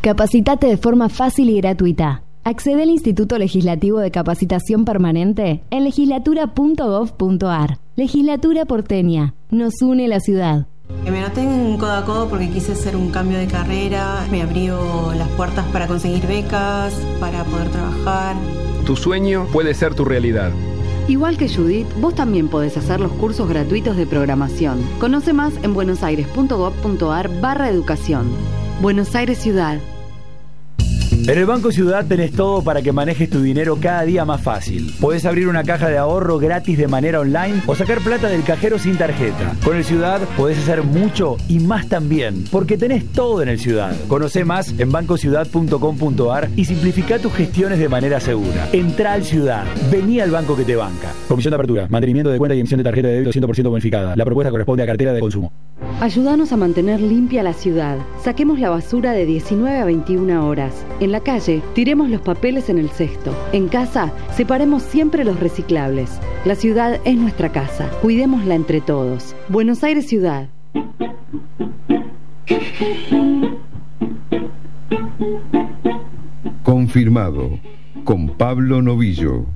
Capacitate de forma fácil y gratuita. Accede al Instituto Legislativo de Capacitación Permanente en legislatura.gov.ar. Legislatura porteña. Nos une la ciudad. Me anoté en Codo a Codo porque quise hacer un cambio de carrera. Me abrió las puertas para conseguir becas, para poder trabajar. Tu sueño puede ser tu realidad. Igual que Judith, vos también podés hacer los cursos gratuitos de programación. Conoce más en buenosaires.gov.ar/educación. Buenos Aires Ciudad. En el Banco Ciudad tenés todo para que manejes tu dinero cada día más fácil. Podés abrir una caja de ahorro gratis de manera online o sacar plata del cajero sin tarjeta. Con el Ciudad podés hacer mucho y más también, porque tenés todo en el Ciudad. Conocé más en bancociudad.com.ar y simplifica tus gestiones de manera segura. Entrá al Ciudad. Vení al banco que te banca. Comisión de apertura, mantenimiento de cuenta y emisión de tarjeta de débito 100% bonificada. La propuesta corresponde a cartera de consumo. Ayúdanos a mantener limpia la ciudad. Saquemos la basura de 19 a 21 horas. En la calle, tiremos los papeles en el cesto. En casa, separemos siempre los reciclables. La ciudad es nuestra casa. Cuidémosla entre todos. Buenos Aires Ciudad. Confirmado. Con Pablo Novillo.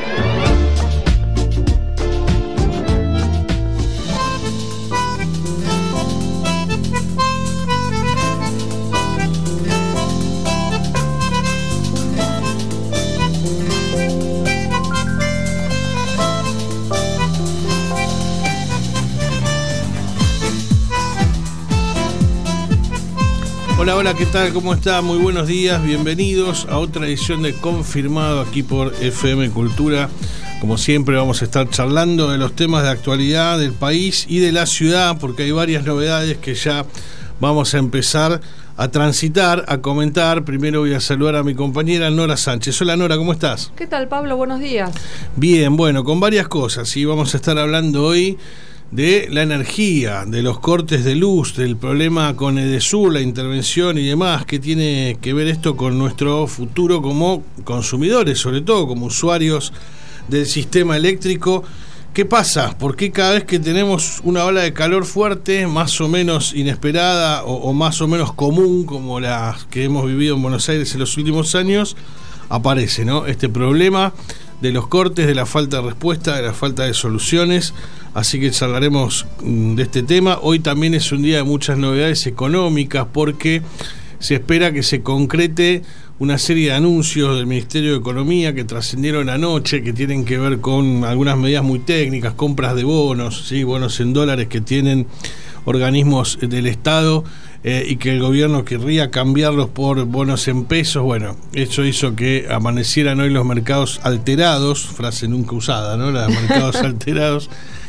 Hola, hola, ¿qué tal? ¿Cómo está? Muy buenos días, bienvenidos a otra edición de Confirmado aquí por FM Cultura. Como siempre vamos a estar charlando de los temas de actualidad del país y de la ciudad, porque hay varias novedades que ya vamos a empezar a transitar, a comentar. Primero voy a saludar a mi compañera Nora Sánchez. Hola Nora, ¿cómo estás? ¿Qué tal, Pablo? Buenos días. Bien, bueno, con varias cosas, y vamos a estar hablando hoy de la energía, de los cortes de luz, del problema con Edesur, la intervención y demás. ¿Qué tiene que ver esto con nuestro futuro como consumidores, sobre todo como usuarios del sistema eléctrico? ¿Qué pasa? ¿Por qué cada vez que tenemos una ola de calor fuerte, más o menos inesperada o más o menos común, como la que hemos vivido en Buenos Aires en los últimos años, aparece, ¿no?, este problema de los cortes, de la falta de respuesta, de la falta de soluciones? Así que charlaremos de este tema. Hoy también es un día de muchas novedades económicas, porque se espera que se concrete una serie de anuncios del Ministerio de Economía que trascendieron anoche, que tienen que ver con algunas medidas muy técnicas, compras de bonos, ¿sí?, bonos en dólares que tienen organismos del Estado, y que el gobierno querría cambiarlos por bonos en pesos. Bueno, eso hizo que amanecieran hoy los mercados alterados, frase nunca usada, ¿no?, los mercados alterados,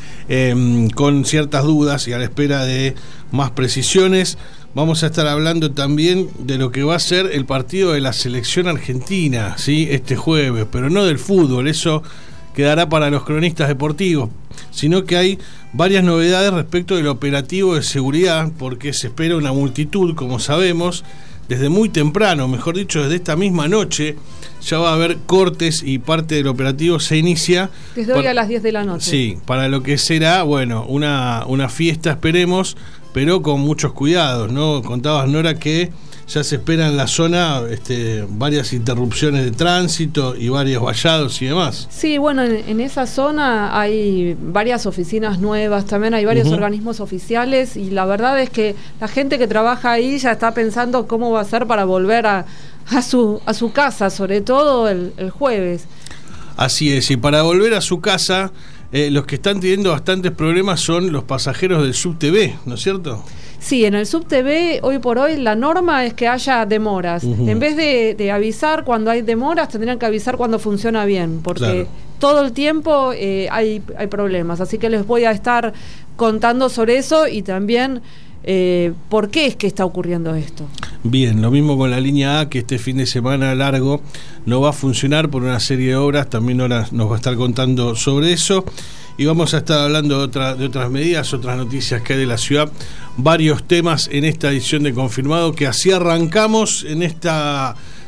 con ciertas dudas y a la espera de más precisiones. Vamos a estar hablando también de lo que va a ser el partido de la selección argentina, ¿sí?, este jueves, pero no del fútbol, eso quedará para los cronistas deportivos, sino que hay varias novedades respecto del operativo de seguridad, porque se espera una multitud, como sabemos, desde muy temprano, mejor dicho, desde esta misma noche. Ya va a haber cortes y parte del operativo se inicia desde hoy a las 10 de la noche. Sí, para lo que será, bueno, una fiesta, esperemos, pero con muchos cuidados, ¿no? Contabas, Nora, que ya se espera en la zona varias interrupciones de tránsito y varios vallados y demás. Sí, bueno, en esa zona hay varias oficinas nuevas, también hay varios organismos oficiales, y la verdad es que la gente que trabaja ahí ya está pensando cómo va a ser para volver a su casa, sobre todo el jueves. Así es, y para volver a su casa, los que están teniendo bastantes problemas son los pasajeros del SubTV, ¿no es cierto? Sí, en el SubTV hoy por hoy la norma es que haya demoras. En vez de avisar cuando hay demoras, tendrían que avisar cuando funciona bien, porque todo el tiempo hay problemas. Así que les voy a estar contando sobre eso y también por qué es que está ocurriendo esto. Bien, lo mismo con la línea A, que este fin de semana largo no va a funcionar por una serie de obras. También ahora nos va a estar contando sobre eso. Y vamos a estar hablando de otras medidas, otras noticias que hay de la ciudad, varios temas en esta edición de Confirmado, que así arrancamos en esta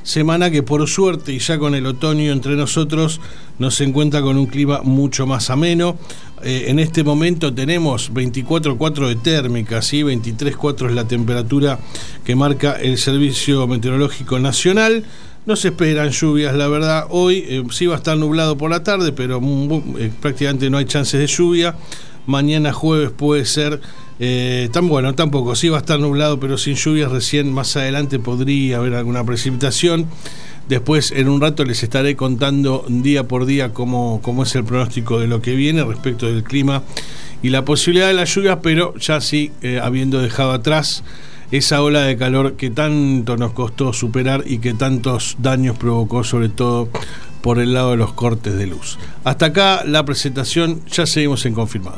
semana que por suerte y ya con el otoño entre nosotros nos encuentra con un clima mucho más ameno. En este momento tenemos 24,4 de térmica, ¿sí? 23,4 es la temperatura que marca el Servicio Meteorológico Nacional. No se esperan lluvias, la verdad. Hoy sí va a estar nublado por la tarde, pero prácticamente no hay chances de lluvia. Mañana jueves puede ser tampoco, sí va a estar nublado, pero sin lluvias. Recién más adelante podría haber alguna precipitación. Después, en un rato, les estaré contando día por día cómo es el pronóstico de lo que viene respecto del clima y la posibilidad de la lluvia, pero ya sí, habiendo dejado atrás esa ola de calor que tanto nos costó superar y que tantos daños provocó, sobre todo por el lado de los cortes de luz. Hasta acá la presentación, ya seguimos en Confirmado.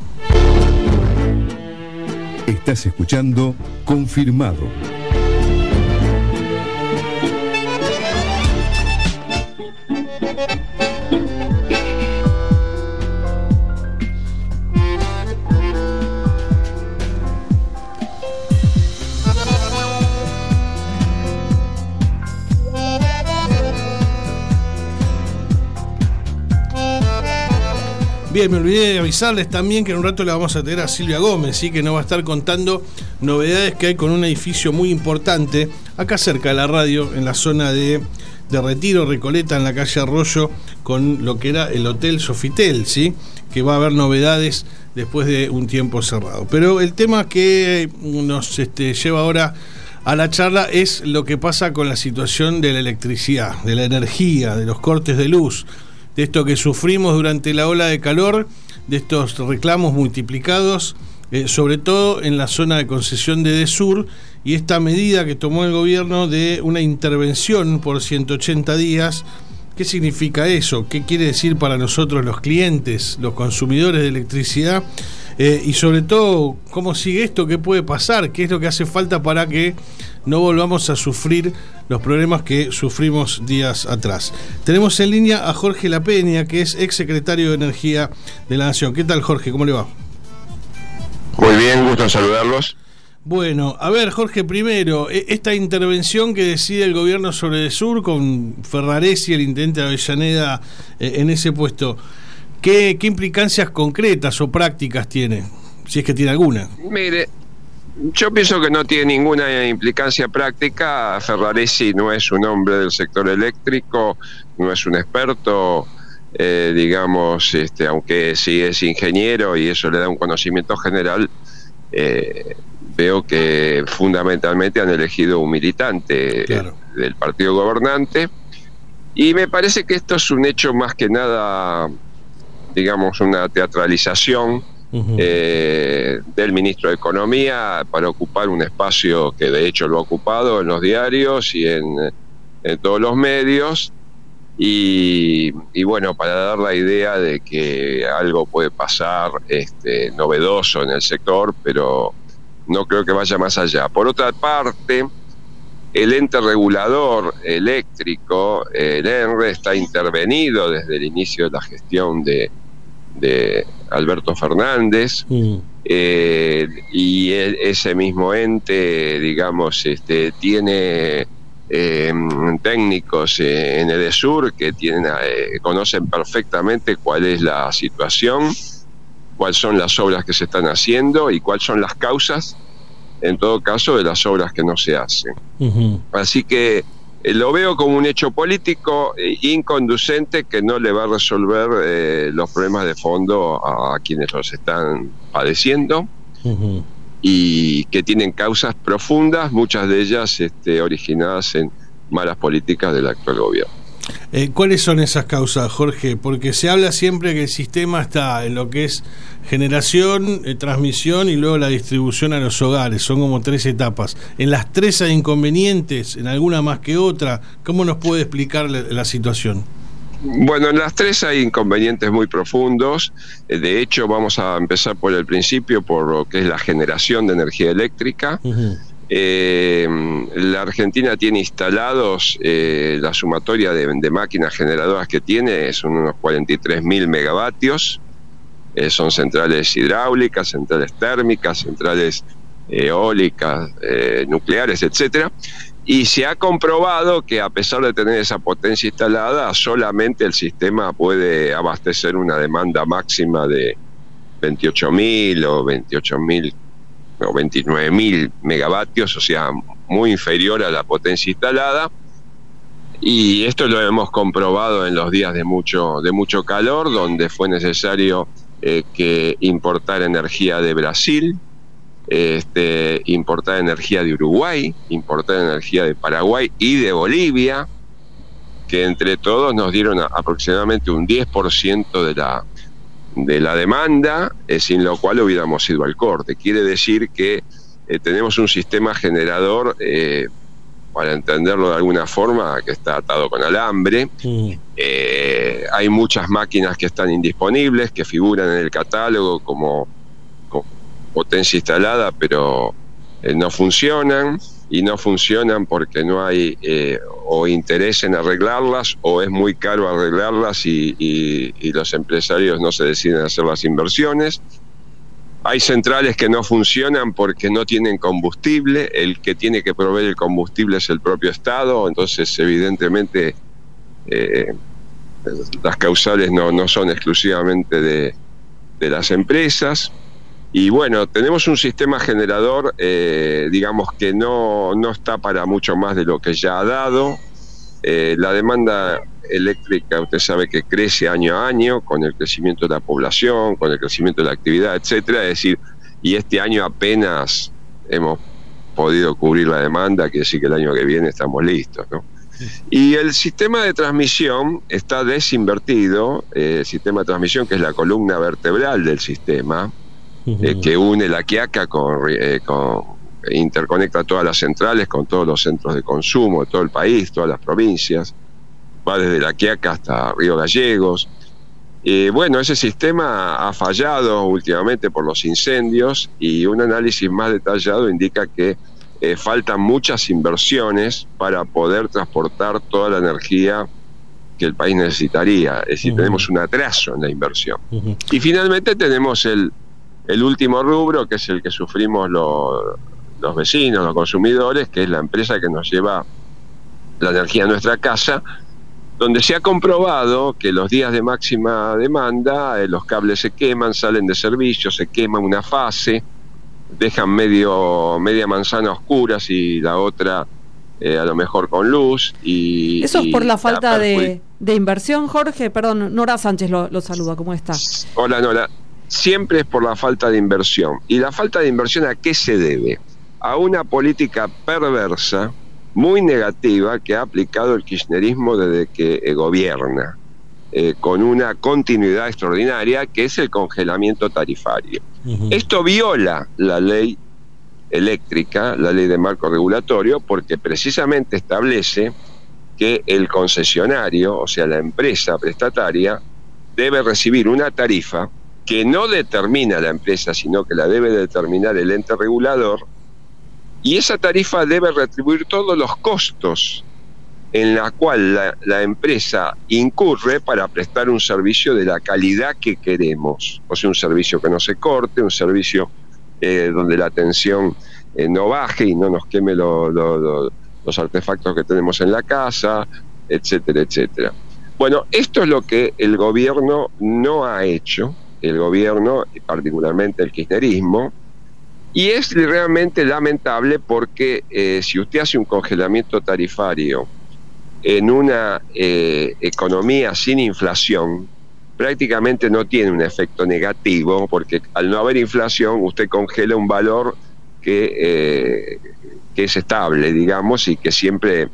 Estás escuchando Confirmado. Bien, me olvidé de avisarles también que en un rato le vamos a tener a Silvia Gómez, ¿sí? Que nos va a estar contando novedades que hay con un edificio muy importante acá cerca de la radio, en la zona de Retiro, Recoleta, en la calle Arroyo, con lo que era el Hotel Sofitel, ¿sí? Que va a haber novedades después de un tiempo cerrado. Pero el tema que nos lleva ahora a la charla es lo que pasa con la situación de la electricidad, de la energía, de los cortes de luz, de esto que sufrimos durante la ola de calor, de estos reclamos multiplicados, sobre todo en la zona de concesión de Edesur, y esta medida que tomó el gobierno de una intervención por 180 días. ¿Qué significa eso? ¿Qué quiere decir para nosotros los clientes, los consumidores de electricidad? Y sobre todo, ¿cómo sigue esto? ¿Qué puede pasar? ¿Qué es lo que hace falta para que no volvamos a sufrir los problemas que sufrimos días atrás? Tenemos en línea a Jorge Lapeña, que es exsecretario de Energía de la Nación. ¿Qué tal, Jorge? ¿Cómo le va? Muy bien, gusto en saludarlos. Bueno, a ver, Jorge, primero, esta intervención que decide el gobierno sobre Edesur con Ferraresi, el intendente de Avellaneda, en ese puesto, ¿qué implicancias concretas o prácticas tiene? Si es que tiene alguna. Mire, yo pienso que no tiene ninguna implicancia práctica. Ferraresi no es un hombre del sector eléctrico, no es un experto, digamos, aunque sí es ingeniero y eso le da un conocimiento general. Veo que fundamentalmente han elegido un militante del partido gobernante, y me parece que esto es un hecho más que nada, digamos, una teatralización del ministro de Economía para ocupar un espacio que de hecho lo ha ocupado en los diarios y en todos los medios, y bueno, para dar la idea de que algo puede pasar novedoso en el sector, pero no creo que vaya más allá. Por otra parte, el ente regulador eléctrico, el ENRE, está intervenido desde el inicio de la gestión de Alberto Fernández, y ese mismo ente, digamos, tiene técnicos en Edesur que conocen perfectamente cuál es la situación, cuáles son las obras que se están haciendo y cuáles son las causas, en todo caso, de las obras que no se hacen. Así que lo veo como un hecho político inconducente que no le va a resolver los problemas de fondo a quienes los están padeciendo, y que tienen causas profundas, muchas de ellas originadas en malas políticas del actual gobierno. ¿Cuáles son esas causas, Jorge? Porque se habla siempre que el sistema está en lo que es generación, transmisión y luego la distribución a los hogares. Son como 3 etapas. En las 3 hay inconvenientes, en alguna más que otra. ¿Cómo nos puede explicar la situación? Bueno, en las 3 hay inconvenientes muy profundos. De hecho, vamos a empezar por el principio, por lo que es la generación de energía eléctrica. La Argentina tiene instalados, la sumatoria de máquinas generadoras que tiene son unos 43.000 megavatios. Son centrales hidráulicas, centrales térmicas, centrales eólicas, nucleares, etcétera. Y se ha comprobado que a pesar de tener esa potencia instalada, solamente el sistema puede abastecer una demanda máxima de 28.000 o 28.000 o 29.000 megavatios, o sea, muy inferior a la potencia instalada. Y esto lo hemos comprobado en los días de mucho calor, donde fue necesario que importar energía de Brasil, importar energía de Uruguay, importar energía de Paraguay y de Bolivia, que entre todos nos dieron aproximadamente un 10% de la demanda, sin lo cual hubiéramos ido al corte. Quiere decir que tenemos un sistema generador, para entenderlo de alguna forma, que está atado con alambre. Hay muchas máquinas que están indisponibles, que figuran en el catálogo como potencia instalada, pero no funcionan, y no funcionan porque no hay o interés en arreglarlas, o es muy caro arreglarlas y los empresarios no se deciden a hacer las inversiones. Hay centrales que no funcionan porque no tienen combustible, el que tiene que proveer el combustible es el propio Estado, entonces evidentemente las causales no son exclusivamente de las empresas. Y bueno, tenemos un sistema generador, digamos que no está para mucho más de lo que ya ha dado. La demanda eléctrica, usted sabe que crece año a año con el crecimiento de la población, con el crecimiento de la actividad, etcétera. Es decir, y este año apenas hemos podido cubrir la demanda, quiere decir que el año que viene estamos listos, ¿no? Y el sistema de transmisión está desinvertido, el sistema de transmisión, que es la columna vertebral del sistema, que une La Quiaca interconecta todas las centrales con todos los centros de consumo de todo el país, todas las provincias, va desde La Quiaca hasta Río Gallegos. Bueno, ese sistema ha fallado últimamente por los incendios, y un análisis más detallado indica que faltan muchas inversiones para poder transportar toda la energía que el país necesitaría. Es decir, tenemos un atraso en la inversión. Y finalmente tenemos el último rubro, que es el que sufrimos los vecinos, los consumidores, que es la empresa que nos lleva la energía a nuestra casa, donde se ha comprobado que los días de máxima demanda, los cables se queman, salen de servicio, se quema una fase, dejan media manzana oscuras y la otra a lo mejor con luz. ¿Eso es por la falta de inversión, Jorge? Perdón, Nora Sánchez lo saluda, ¿cómo está? Hola, Nora. Siempre es por la falta de inversión. ¿Y la falta de inversión a qué se debe? A una política perversa, muy negativa, que ha aplicado el kirchnerismo desde que gobierna, con una continuidad extraordinaria, que es el congelamiento tarifario. Esto viola la ley eléctrica, la ley de marco regulatorio, porque precisamente establece que el concesionario, o sea, la empresa prestataria, debe recibir una tarifa que no determina la empresa, sino que la debe determinar el ente regulador, y esa tarifa debe retribuir todos los costos en la cual la empresa incurre para prestar un servicio de la calidad que queremos. O sea, un servicio que no se corte, un servicio donde la tensión no baje y no nos queme los artefactos que tenemos en la casa, etcétera, etcétera. Bueno, esto es lo que el gobierno no ha hecho, el gobierno, particularmente el kirchnerismo, y es realmente lamentable porque si usted hace un congelamiento tarifario en una economía sin inflación, prácticamente no tiene un efecto negativo, porque al no haber inflación usted congela un valor que es estable, digamos, y que siempre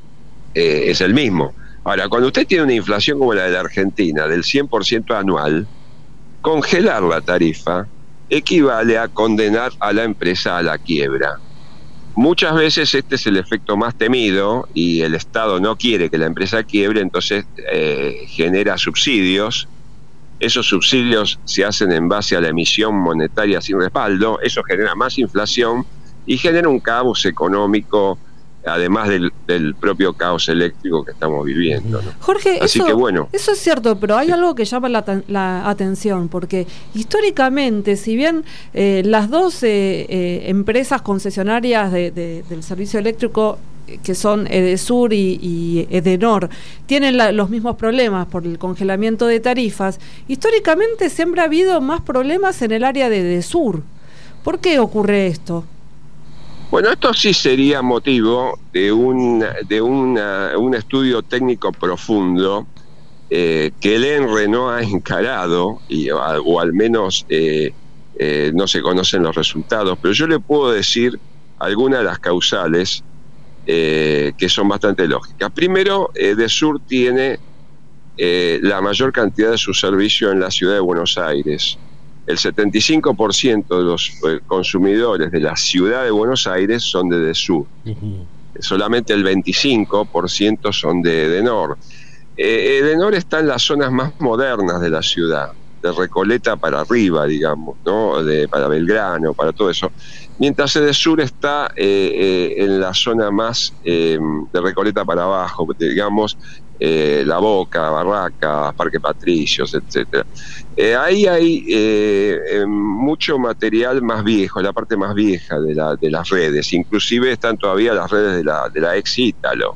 es el mismo. Ahora, cuando usted tiene una inflación como la de la Argentina, del 100% anual, congelar la tarifa equivale a condenar a la empresa a la quiebra. Muchas veces este es el efecto más temido y el Estado no quiere que la empresa quiebre, entonces genera subsidios. Esos subsidios se hacen en base a la emisión monetaria sin respaldo, eso genera más inflación y genera un caos económico, además del propio caos eléctrico que estamos viviendo, ¿no? Jorge, así que bueno, eso es cierto, pero hay algo que llama la atención, porque históricamente, si bien las dos empresas concesionarias del servicio eléctrico que son Edesur y Edenor, tienen los mismos problemas por el congelamiento de tarifas. Históricamente siempre ha habido más problemas en el área de Edesur. ¿Por qué ocurre esto? Bueno, esto sí sería motivo de un estudio técnico profundo que el ENRE no ha encarado, o al menos no se conocen los resultados, pero yo le puedo decir algunas de las causales que son bastante lógicas. Primero, Edesur tiene la mayor cantidad de su servicio en la ciudad de Buenos Aires. El 75% de los consumidores de la ciudad de Buenos Aires son de Edesur. Solamente el 25% son de Edenor. Edenor está en las zonas más modernas de la ciudad, de Recoleta para arriba, digamos, ¿no? Para Belgrano, para todo eso. Mientras Edesur está en la zona más de Recoleta para abajo, digamos, La Boca, Barracas, Parque Patricios, etcétera. Ahí hay mucho material más viejo, la parte más vieja de las redes. Inclusive están todavía las redes de la ex Ítalo.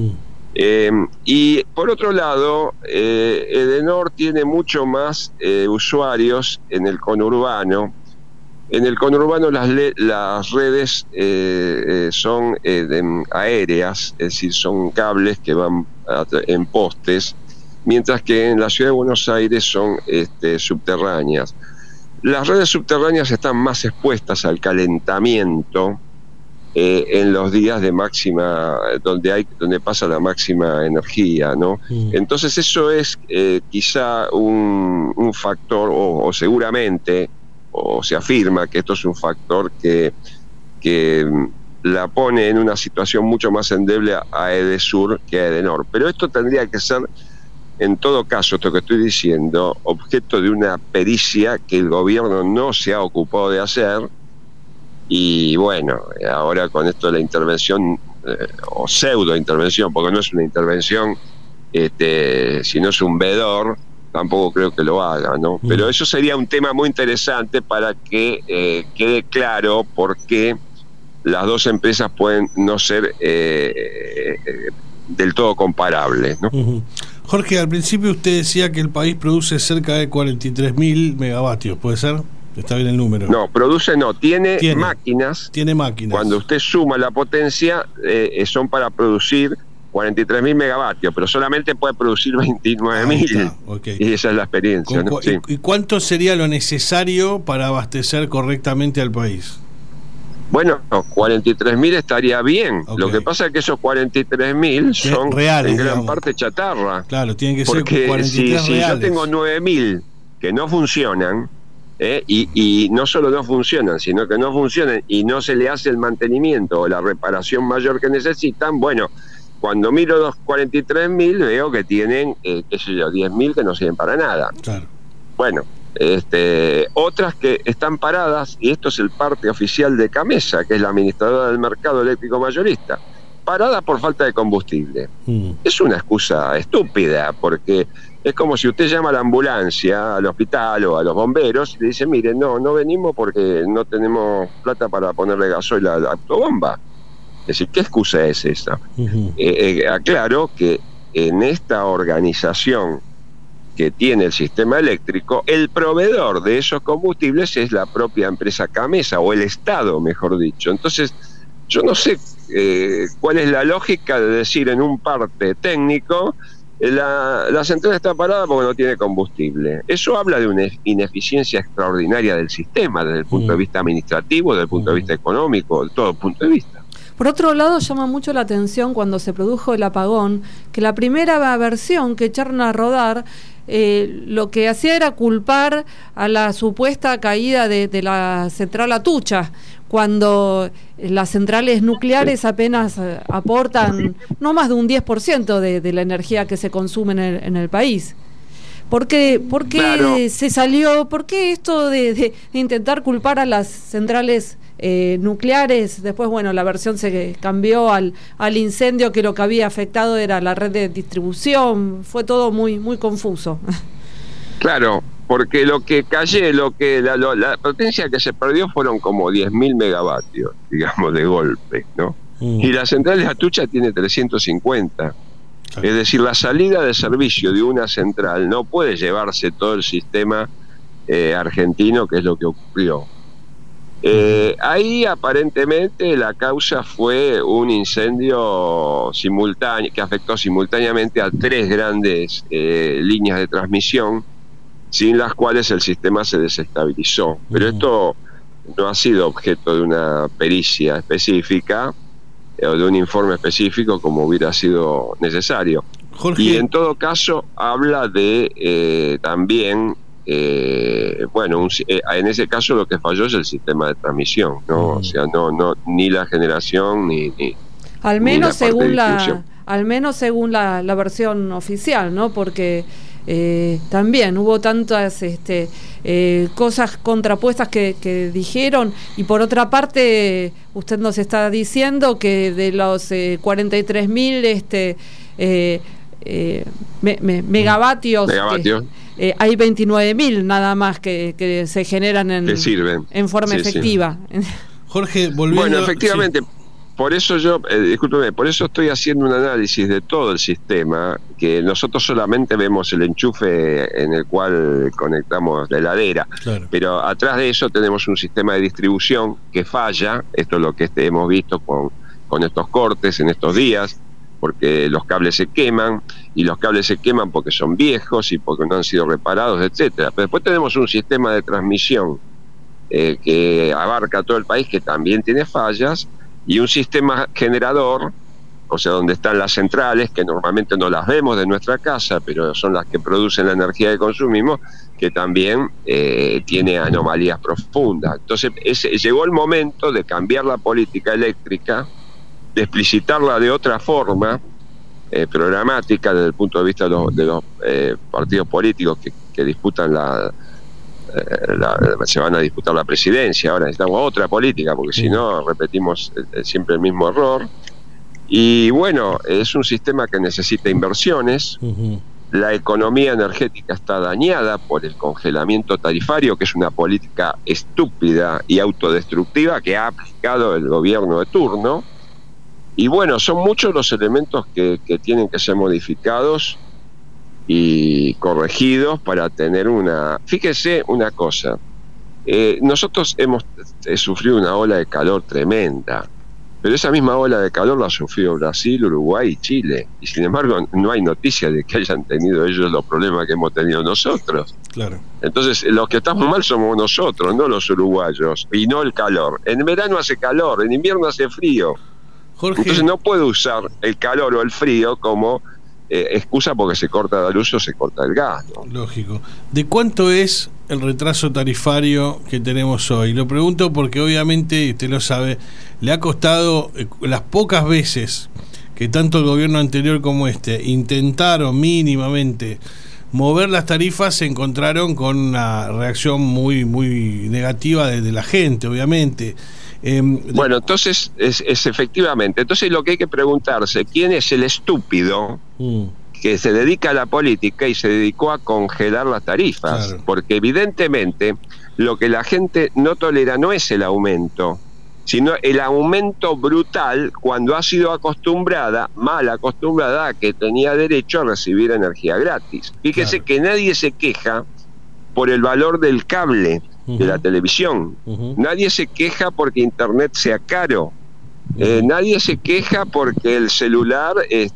Y por otro lado, Edenor tiene mucho más usuarios en el conurbano. En el conurbano las redes son aéreas, es decir, son cables que van en postes, mientras que en la ciudad de Buenos Aires son subterráneas. Las redes subterráneas están más expuestas al calentamiento en los días de máxima, donde pasa la máxima energía, ¿no? Entonces eso es quizá un factor, o seguramente, o se afirma que esto es un factor que la pone en una situación mucho más endeble a Edesur que a Edenor. Pero esto tendría que ser, en todo caso, esto que estoy diciendo, objeto de una pericia que el gobierno no se ha ocupado de hacer. Y bueno, ahora con esto de la intervención, o pseudo intervención, porque no es una intervención, sino es un vedor, tampoco creo que lo haga, ¿no? Pero eso sería un tema muy interesante para que quede claro por qué las dos empresas pueden no ser del todo comparables, ¿no? Jorge, al principio usted decía que el país produce cerca de 43.000 megavatios, ¿puede ser? Está bien el número. No, tiene máquinas. Tiene máquinas. Cuando usted suma la potencia, son para producir 43.000 megavatios, pero solamente puede producir 29.000. Okay. Y esa es la experiencia, ¿no? Sí. ¿Y cuánto sería lo necesario para abastecer correctamente al país? Bueno, 43.000 estaría bien. Okay. Lo que pasa es que esos 43.000 son reales, en gran parte chatarra. Claro, tienen que ser 43 si yo tengo 9.000 que no funcionan, y no solo no funcionan, sino que no funcionan y no se le hace el mantenimiento o la reparación mayor que necesitan, bueno, cuando miro los 43.000 veo que tienen, 10.000 que no sirven para nada. Claro. Bueno, otras que están paradas, y esto es el parte oficial de CAMESA, que es la administradora del mercado eléctrico mayorista, parada por falta de combustible. Es una excusa estúpida, porque es como si usted llama a la ambulancia, al hospital o a los bomberos y le dice, mire, no venimos porque no tenemos plata para ponerle gasoil a la autobomba. Es decir, ¿qué excusa es esa? Aclaro que en esta organización que tiene el sistema eléctrico, el proveedor de esos combustibles es la propia empresa CAMESA, o el Estado, mejor dicho. Entonces, yo no sé cuál es la lógica de decir en un parte técnico, la central está parada porque no tiene combustible. Eso habla de una ineficiencia extraordinaria del sistema, desde el punto de vista administrativo, desde el punto de vista económico, de todo punto de vista. Por otro lado, llama mucho la atención cuando se produjo el apagón, que la primera versión que echaron a rodar, lo que hacía era culpar a la supuesta caída de la central Atucha, cuando las centrales nucleares apenas aportan no más de un 10% de la energía que se consume en el país. ¿Por qué claro, se salió? ¿Por qué esto de intentar culpar a las centrales nucleares? Después, bueno, la versión se cambió al incendio, que lo que había afectado era la red de distribución. Fue todo muy, muy confuso. Claro, porque la potencia que se perdió fueron como 10.000 megavatios, digamos, de golpe, ¿no? y la central de Atucha tiene 350. Es decir, la salida de servicio de una central no puede llevarse todo el sistema argentino, que es lo que ocurrió. Ahí aparentemente la causa fue un incendio simultáneo que afectó simultáneamente a 3 grandes líneas de transmisión, sin las cuales el sistema se desestabilizó. Pero esto no ha sido objeto de una pericia específica o de un informe específico como hubiera sido necesario. Jorge. Y en todo caso habla de también en ese caso lo que falló es el sistema de transmisión, ¿no? O sea, no ni la generación ni al menos según la versión oficial, ¿no? Porque también hubo tantas cosas contrapuestas que dijeron, y por otra parte usted nos está diciendo que de los 43.000 megavatios hay 29.000 nada más que se generan en forma efectiva. Sí. Jorge, volviendo... Bueno, efectivamente, por eso yo, discúlpeme, por eso estoy haciendo un análisis de todo el sistema, que nosotros solamente vemos el enchufe en el cual conectamos la heladera, claro. Pero atrás de eso tenemos un sistema de distribución que falla. Esto es lo que hemos visto con estos cortes en estos días, porque los cables se queman, y los cables se queman porque son viejos y porque no han sido reparados, etcétera. Pero después tenemos un sistema de transmisión que abarca todo el país, que también tiene fallas, y un sistema generador, o sea, donde están las centrales, que normalmente no las vemos de nuestra casa, pero son las que producen la energía que consumimos, que también tiene anomalías profundas. Entonces llegó el momento de cambiar la política eléctrica, de explicitarla de otra forma, programática, desde el punto de vista de los partidos políticos que disputan se van a disputar la presidencia. Ahora necesitamos otra política, porque si no repetimos siempre el mismo error. Y bueno, es un sistema que necesita inversiones. La economía energética está dañada por el congelamiento tarifario, que es una política estúpida y autodestructiva que ha aplicado el gobierno de turno. Y bueno, son muchos los elementos que tienen que ser modificados y corregidos para tener una... Fíjese una cosa, nosotros hemos sufrido una ola de calor tremenda, pero esa misma ola de calor la ha sufrido Brasil, Uruguay y Chile, y sin embargo no hay noticia de que hayan tenido ellos los problemas que hemos tenido nosotros. Claro. Entonces los que estamos mal somos nosotros, no los uruguayos, y no el calor. En verano hace calor, en invierno hace frío. Jorge. Entonces no puedo usar el calor o el frío como excusa porque se corta la luz o se corta el gas, ¿no? Lógico. ¿De cuánto es el retraso tarifario que tenemos hoy? Lo pregunto porque obviamente, usted lo sabe, le ha costado las pocas veces que tanto el gobierno anterior como intentaron mínimamente mover las tarifas, se encontraron con una reacción muy muy negativa de la gente, obviamente. Bueno, entonces es efectivamente. Entonces lo que hay que preguntarse, ¿quién es el estúpido que se dedica a la política y se dedicó a congelar las tarifas? Claro. Porque evidentemente lo que la gente no tolera no es el aumento, sino el aumento brutal cuando ha sido mal acostumbrada a que tenía derecho a recibir energía gratis. Fíjese que nadie se queja por el valor del cable, de la televisión. Nadie se queja porque internet sea caro. Nadie se queja porque el celular es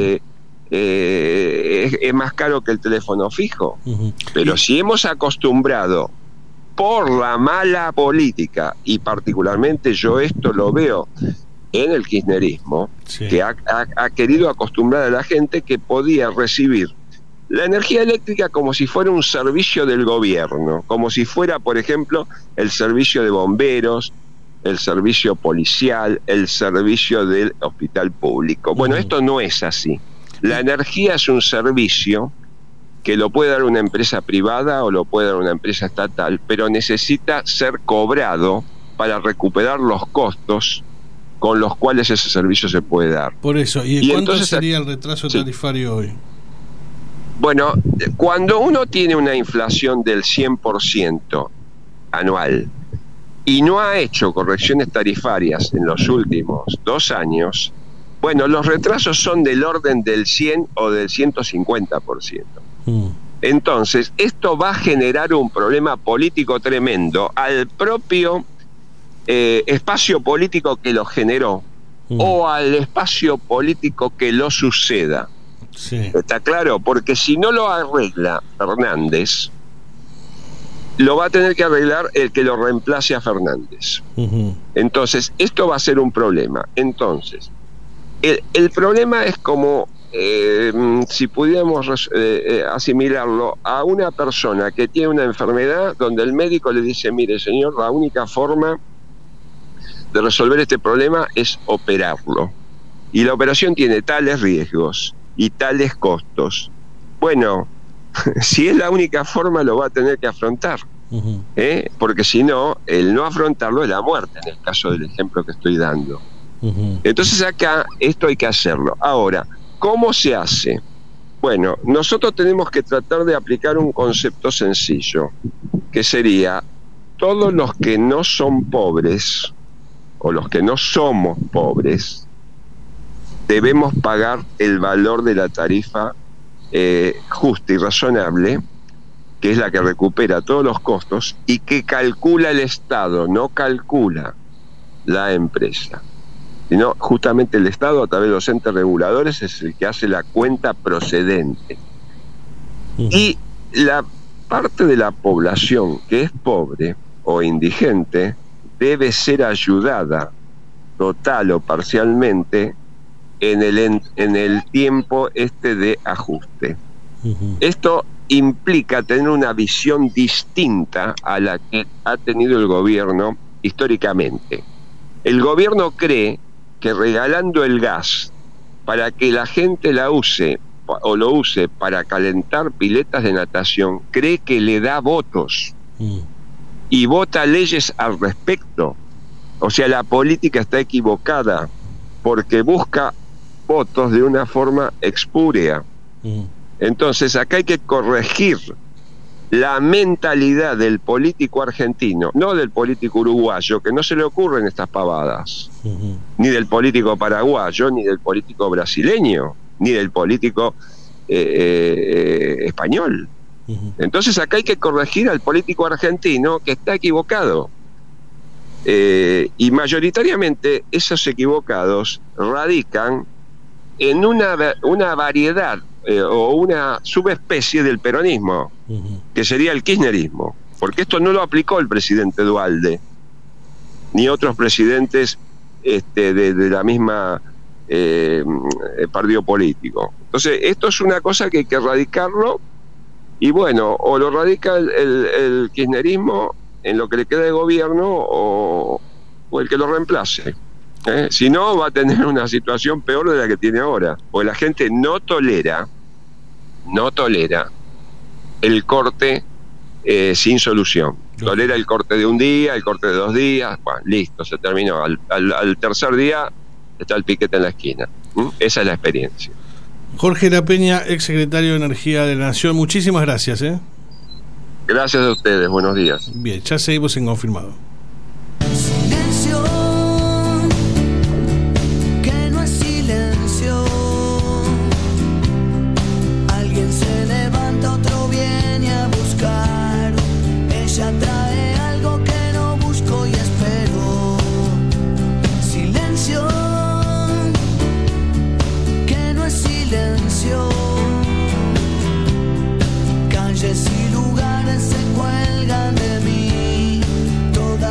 más caro que el teléfono fijo. Pero si hemos acostumbrado por la mala política, y particularmente yo esto lo veo en el kirchnerismo, que ha querido acostumbrar a la gente que podía recibir la energía eléctrica como si fuera un servicio del gobierno, como si fuera, por ejemplo, el servicio de bomberos, el servicio policial, el servicio del hospital público. Bueno, esto no es así. La energía es un servicio que lo puede dar una empresa privada o lo puede dar una empresa estatal, pero necesita ser cobrado para recuperar los costos con los cuales ese servicio se puede dar. Por eso, ¿y cuánto entonces sería el retraso tarifario hoy? Bueno, cuando uno tiene una inflación del 100% anual y no ha hecho correcciones tarifarias en los últimos 2 años, bueno, los retrasos son del orden del 100 o del 150%. Entonces, esto va a generar un problema político tremendo al propio espacio político que lo generó o al espacio político que lo suceda. Sí. ¿Está claro? Porque si no lo arregla Fernández, lo va a tener que arreglar el que lo reemplace a Fernández. Entonces, esto va a ser un problema. Entonces, el problema es como si pudiéramos asimilarlo a una persona que tiene una enfermedad donde el médico le dice, mire señor, la única forma de resolver este problema es operarlo. Y la operación tiene tales riesgos y tales costos. Bueno, si es la única forma, lo va a tener que afrontar. Porque si no, el no afrontarlo es la muerte, en el caso del ejemplo que estoy dando. Entonces acá esto hay que hacerlo. Ahora, ¿cómo se hace? Bueno, nosotros tenemos que tratar de aplicar un concepto sencillo, que sería, todos los que no son pobres, o los que no somos pobres, debemos pagar el valor de la tarifa justa y razonable, que es la que recupera todos los costos y que calcula el Estado, no calcula la empresa, sino justamente el Estado, a través de los entes reguladores, es el que hace la cuenta procedente. Y la parte de la población que es pobre o indigente debe ser ayudada total o parcialmente en el tiempo de ajuste. Esto implica tener una visión distinta a la que ha tenido el gobierno históricamente. El gobierno cree que regalando el gas para que la gente la use o lo use para calentar piletas de natación, cree que le da votos y vota leyes al respecto. O sea, la política está equivocada porque busca votos de una forma espúrea. Entonces acá hay que corregir la mentalidad del político argentino, no del político uruguayo, que no se le ocurren estas pavadas, ni del político paraguayo, ni del político brasileño, ni del político español. Entonces acá hay que corregir al político argentino que está equivocado. Y mayoritariamente esos equivocados radican en una variedad o una subespecie del peronismo, que sería el kirchnerismo, porque esto no lo aplicó el presidente Duhalde ni otros presidentes de la misma partido político. Entonces esto es una cosa que hay que erradicarlo, y bueno, o lo radica el kirchnerismo en lo que le queda de gobierno, o el que lo reemplace. Si no, va a tener una situación peor de la que tiene ahora, porque la gente no tolera el corte sin solución. Tolera el corte de un día, el corte de 2 días, bueno, listo, se terminó. Al tercer día está el piquete en la esquina. Esa es la experiencia. Jorge Lapeña, ex secretario de Energía de la Nación, muchísimas gracias. Gracias a ustedes, buenos días. Bien, ya seguimos en Confirmado. Calles y lugares se cuelgan de mí, toda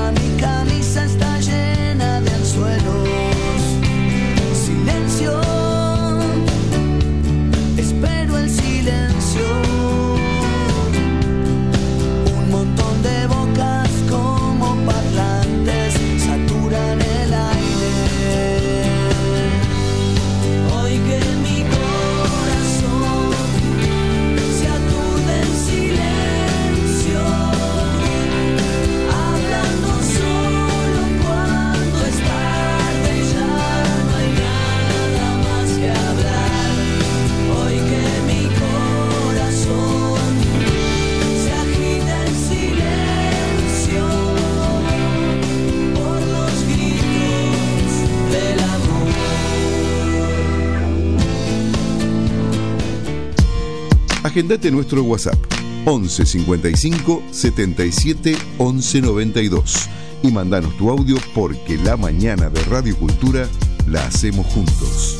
Agendate nuestro WhatsApp 11 55 77 11 92 y mandanos tu audio, porque la mañana de Radio Cultura la hacemos juntos.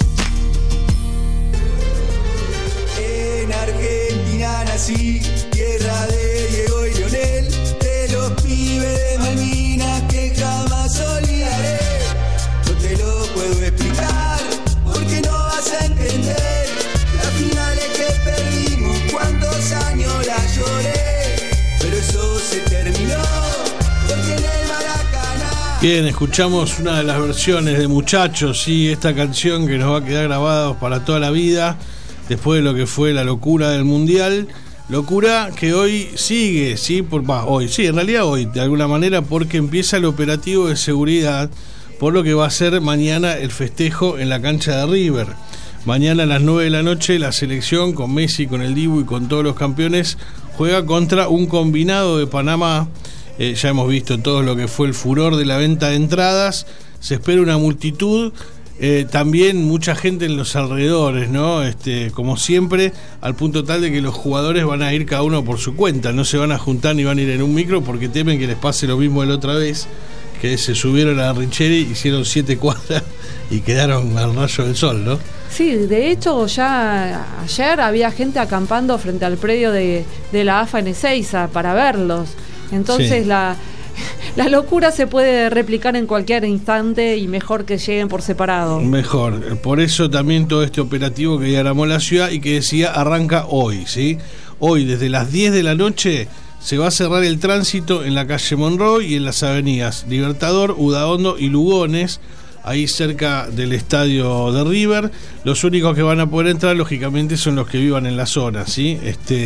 En Argentina nací, tierra de Diego y Leonel, de los pibes de Malvinas que jamás olvidaré. No te lo puedo explicar, porque no vas a entender las finales que perdimos, cuántos años la lloré, pero eso se terminó, porque en el Maracaná. Bien, escuchamos una de las versiones de Muchachos, sí, esta canción que nos va a quedar grabada para toda la vida, después de lo que fue la locura del Mundial. Locura que hoy sigue, sí, en realidad hoy, de alguna manera, porque empieza el operativo de seguridad, por lo que va a ser mañana el festejo en la cancha de River. Mañana a las 9 de la noche la selección, con Messi, con el Dibu y con todos los campeones, juega contra un combinado de Panamá. Ya hemos visto todo lo que fue el furor de la venta de entradas. Se espera una multitud. También mucha gente en los alrededores, ¿no? Como siempre, al punto tal de que los jugadores van a ir cada uno por su cuenta, no se van a juntar ni van a ir en un micro, porque temen que les pase lo mismo de la otra vez, que se subieron a Richeri, hicieron 7 cuadras y quedaron al rayo del sol, ¿no? Sí, de hecho ya ayer había gente acampando frente al predio de la AFA en Ezeiza para verlos. Entonces sí. La locura se puede replicar en cualquier instante, y mejor que lleguen por separado. Mejor, por eso también todo este operativo que diagramó la ciudad y que decía arranca hoy, ¿sí? Hoy desde las 10 de la noche se va a cerrar el tránsito en la calle Monroy y en las avenidas Libertador, Udaondo y Lugones, ahí cerca del estadio de River. Los únicos que van a poder entrar, lógicamente, son los que vivan en la zona, ¿sí?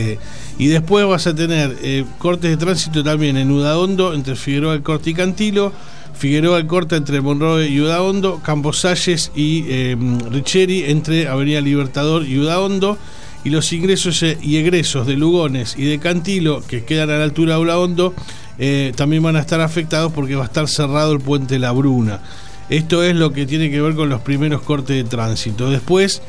Y después vas a tener cortes de tránsito también en Udaondo, entre Figueroa del Corte y Cantilo, Figueroa del Corte entre Monroe y Udaondo, Campos Salles y Richeri entre Avenida Libertador y Udaondo, y los ingresos y egresos de Lugones y de Cantilo, que quedan a la altura de Udaondo, también van a estar afectados porque va a estar cerrado el puente La Bruna. Esto es lo que tiene que ver con los primeros cortes de tránsito. Después,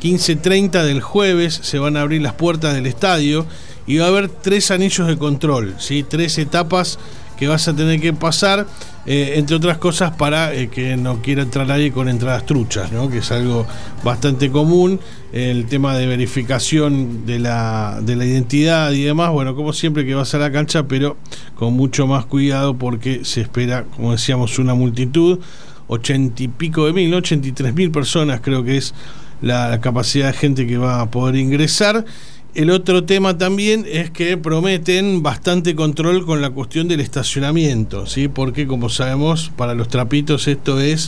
15:30 del jueves, se van a abrir las puertas del estadio y va a haber 3 anillos de control, ¿sí? 3 etapas que vas a tener que pasar, entre otras cosas para que no quiera entrar nadie con entradas truchas, ¿no? Que es algo bastante común, el tema de verificación de la identidad y demás. Bueno, como siempre que vas a la cancha, pero con mucho más cuidado, porque se espera, como decíamos, una multitud, 80 y pico de mil, 83.000 personas creo que es la capacidad de gente que va a poder ingresar. El otro tema también es que prometen bastante control con la cuestión del estacionamiento, ¿sí? Porque, como sabemos, para los trapitos esto es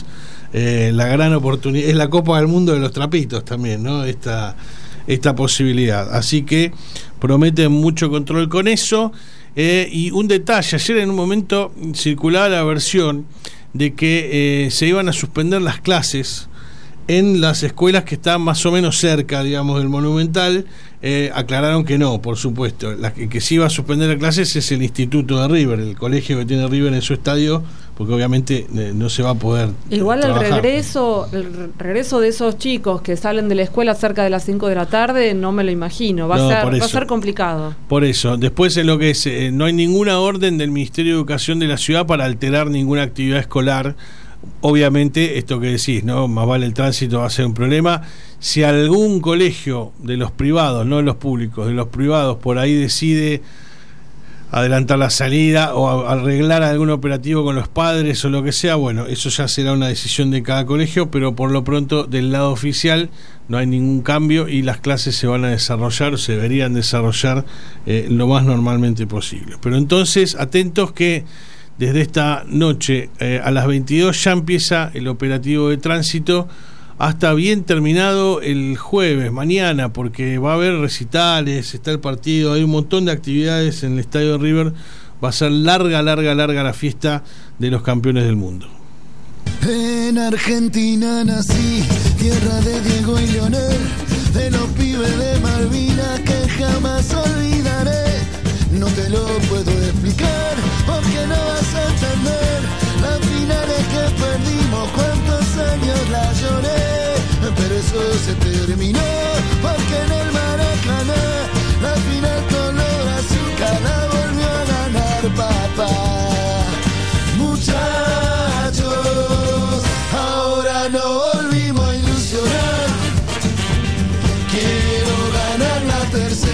la gran oportunidad, es la Copa del Mundo de los trapitos también, ¿no? Esta posibilidad. Así que prometen mucho control con eso. Y un detalle, ayer en un momento circulaba la versión de que se iban a suspender las clases en las escuelas que están más o menos cerca, digamos, del Monumental. Aclararon que no, por supuesto. La que sí va a suspender las clases es el Instituto de River, el colegio que tiene River en su estadio, porque obviamente no se va a poder igual trabajar. El regreso de esos chicos que salen de la escuela cerca de las 5 de la tarde, no me lo imagino, va a ser complicado. Por eso, después en lo que es, no hay ninguna orden del Ministerio de Educación de la ciudad para alterar ninguna actividad escolar. Obviamente, esto que decís, ¿no? Más vale el tránsito, va a ser un problema. Si algún colegio de los privados, no de los públicos, de los privados, por ahí decide adelantar la salida o arreglar algún operativo con los padres o lo que sea, bueno, eso ya será una decisión de cada colegio, pero por lo pronto del lado oficial no hay ningún cambio y las clases se van a desarrollar, o se deberían desarrollar lo más normalmente posible. Pero entonces, atentos que desde esta noche a las 22 ya empieza el operativo de tránsito hasta bien terminado el jueves, mañana, porque va a haber recitales, está el partido, hay un montón de actividades en el estadio de River. Va a ser larga la fiesta de los campeones del mundo. En Argentina nací, tierra de Diego y Leonel, de los pibes de Malvinas que jamás olvidaré. No te lo puedo explicar, porque no vas a entender las finales que perdimos, cuántos años la lloré, pero eso se terminó, porque en el Maracaná la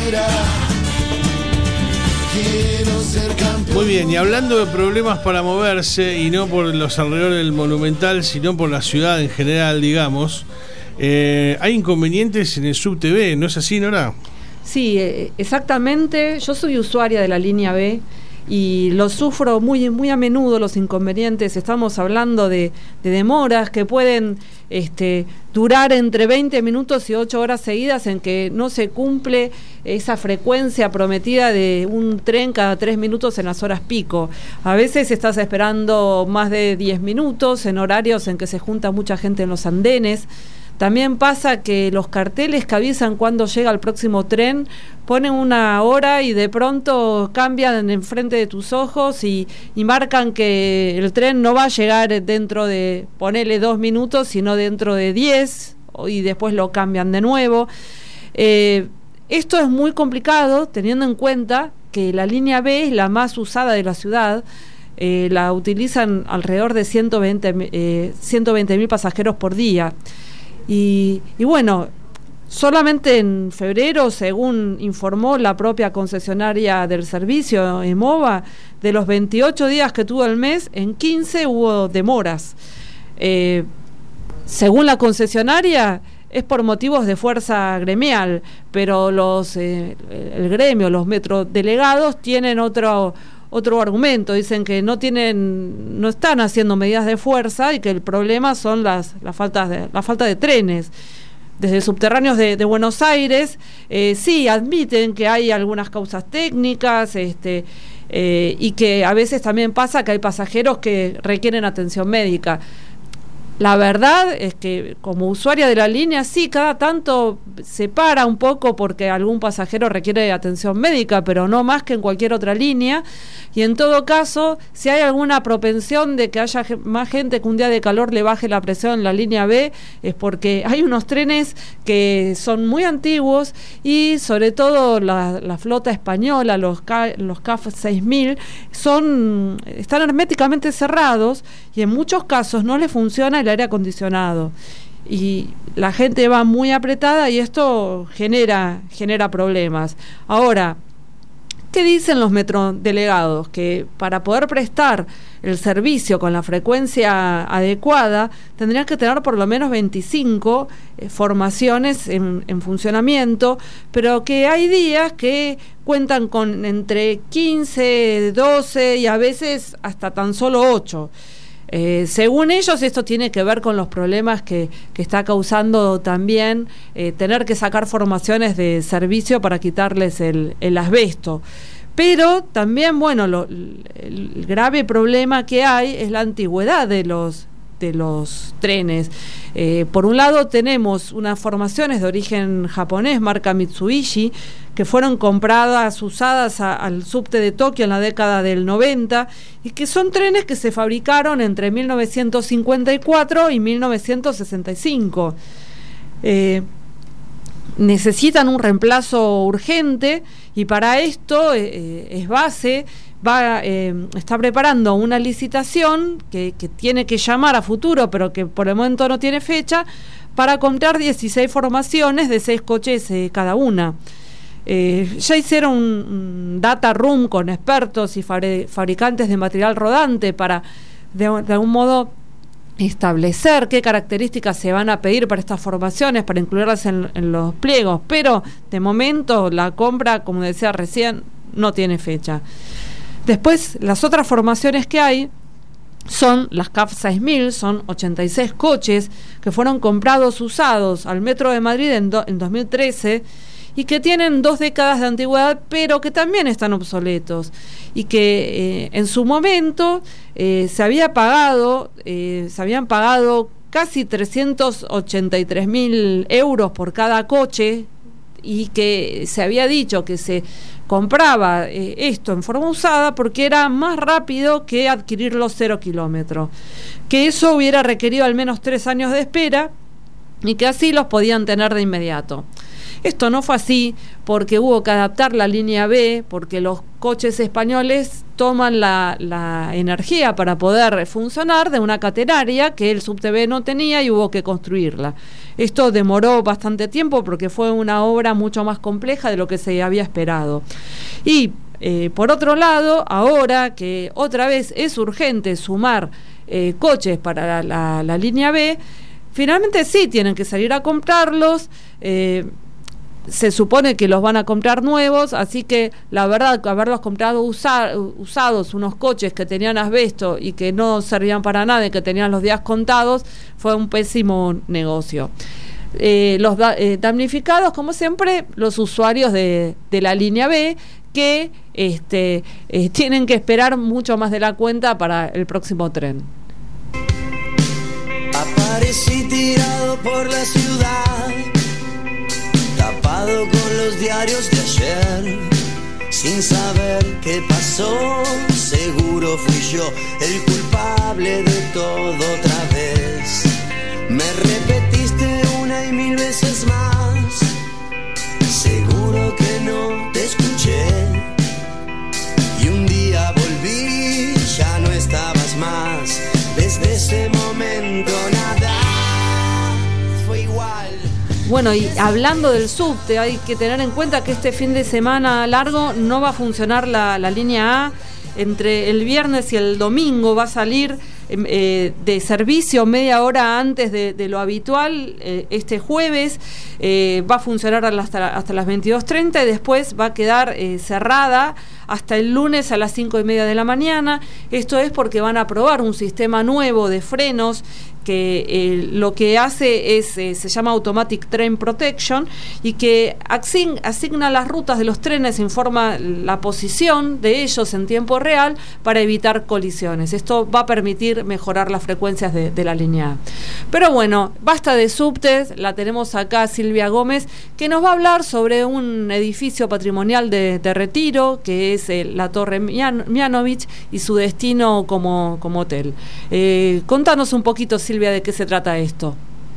bandera. Quiero ser campeón. Muy bien, y hablando de problemas para moverse, y no por los alrededores del Monumental, sino por la ciudad en general, digamos, hay inconvenientes en el subte B, ¿no es así, Nora? Sí, exactamente. Yo soy usuaria de la línea B y lo sufro muy, muy a menudo, los inconvenientes. Estamos hablando de demoras que pueden durar entre 20 minutos y 8 horas seguidas, en que no se cumple esa frecuencia prometida de un tren cada 3 minutos en las horas pico. A veces estás esperando más de 10 minutos en horarios en que se junta mucha gente en los andenes. También pasa que los carteles que avisan cuando llega el próximo tren ponen una hora y de pronto cambian enfrente de tus ojos y marcan que el tren no va a llegar dentro de, ponele 2 minutos, sino dentro de 10, y después lo cambian de nuevo. Esto es muy complicado teniendo en cuenta que la línea B es la más usada de la ciudad. La utilizan alrededor de 120.000 pasajeros por día. Y bueno, solamente en febrero, según informó la propia concesionaria del servicio, EMOVA, de los 28 días que tuvo el mes, en 15 hubo demoras. Según la concesionaria, es por motivos de fuerza gremial, pero el gremio, los metrodelegados, tienen otro argumento. Dicen que no están haciendo medidas de fuerza y que el problema son la falta de trenes. Desde subterráneos de Buenos Aires sí admiten que hay algunas causas técnicas, y que a veces también pasa que hay pasajeros que requieren atención médica. La verdad es que como usuaria de la línea, sí, cada tanto se para un poco porque algún pasajero requiere atención médica, pero no más que en cualquier otra línea. Y en todo caso, si hay alguna propensión de que haya más gente que un día de calor le baje la presión en la línea B, es porque hay unos trenes que son muy antiguos y sobre todo la flota española, los CAF 6000, están herméticamente cerrados y en muchos casos no les funciona el aire acondicionado. Y la gente va muy apretada y esto genera problemas. Ahora, ¿qué dicen los metrodelegados? Que para poder prestar el servicio con la frecuencia adecuada tendrían que tener por lo menos 25 formaciones en funcionamiento, pero que hay días que cuentan con entre 15, 12 y a veces hasta tan solo 8. Según ellos, esto tiene que ver con los problemas que está causando también tener que sacar formaciones de servicio para quitarles el asbesto. Pero también, bueno, el grave problema que hay es la antigüedad de los trenes. Por un lado tenemos unas formaciones de origen japonés, marca Mitsubishi, que fueron compradas, usadas al subte de Tokio en la década del 90, y que son trenes que se fabricaron entre 1954 y 1965. Necesitan un reemplazo urgente, y para esto Esbase está preparando una licitación que tiene que llamar a futuro, pero que por el momento no tiene fecha, para comprar 16 formaciones de 6 coches cada una. Ya hicieron un data room con expertos y fabricantes de material rodante para de algún modo establecer qué características se van a pedir para estas formaciones, para incluirlas en los pliegos, pero de momento la compra, como decía recién, no tiene fecha. Después, las otras formaciones que hay son las CAF 6000, son 86 coches que fueron comprados usados al Metro de Madrid en 2013 y que tienen 2 décadas de antigüedad, pero que también están obsoletos, y que en su momento se habían pagado casi 383.000 euros por cada coche, y que se había dicho que se compraba esto en forma usada porque era más rápido que adquirirlo 0 kilómetros, que eso hubiera requerido al menos 3 años de espera y que así los podían tener de inmediato. Esto no fue así porque hubo que adaptar la línea B, porque los coches españoles toman la energía para poder funcionar de una catenaria que el subte B no tenía y hubo que construirla. Esto demoró bastante tiempo porque fue una obra mucho más compleja de lo que se había esperado. Y por otro lado, ahora que otra vez es urgente sumar coches para la línea B, finalmente sí tienen que salir a comprarlos. Se supone que los van a comprar nuevos, así que la verdad, haberlos comprado usados, unos coches que tenían asbesto y que no servían para nada y que tenían los días contados, fue un pésimo negocio. Los damnificados, como siempre, los usuarios de la línea B, que tienen que esperar mucho más de la cuenta para el próximo tren. Aparecí tirado por la ciudad, tapado con los diarios de ayer, sin saber qué pasó. Seguro fui yo el culpable de todo otra vez. Me repetiste una y mil veces más, seguro que no te escuché. Y un día volví, ya no estabas más. Desde ese momento nada fue igual. Bueno, y hablando del subte, hay que tener en cuenta que este fin de semana largo no va a funcionar la línea A. Entre el viernes y el domingo va a salir de servicio media hora antes de lo habitual. Este jueves va a funcionar hasta las 22:30 y después va a quedar cerrada hasta el lunes a las 5:30 de la mañana. Esto es porque van a probar un sistema nuevo de frenos que lo que hace es, se llama Automatic Train Protection, y que asigna las rutas de los trenes, informa la posición de ellos en tiempo real para evitar colisiones. Esto va a permitir mejorar las frecuencias de la línea A. Pero bueno, basta de subtes, la tenemos acá Silvia Gómez, que nos va a hablar sobre un edificio patrimonial de Retiro, que es la Torre Mianovich, y su destino como hotel. Contanos un poquito, Silvia, ¿de qué se trata esto?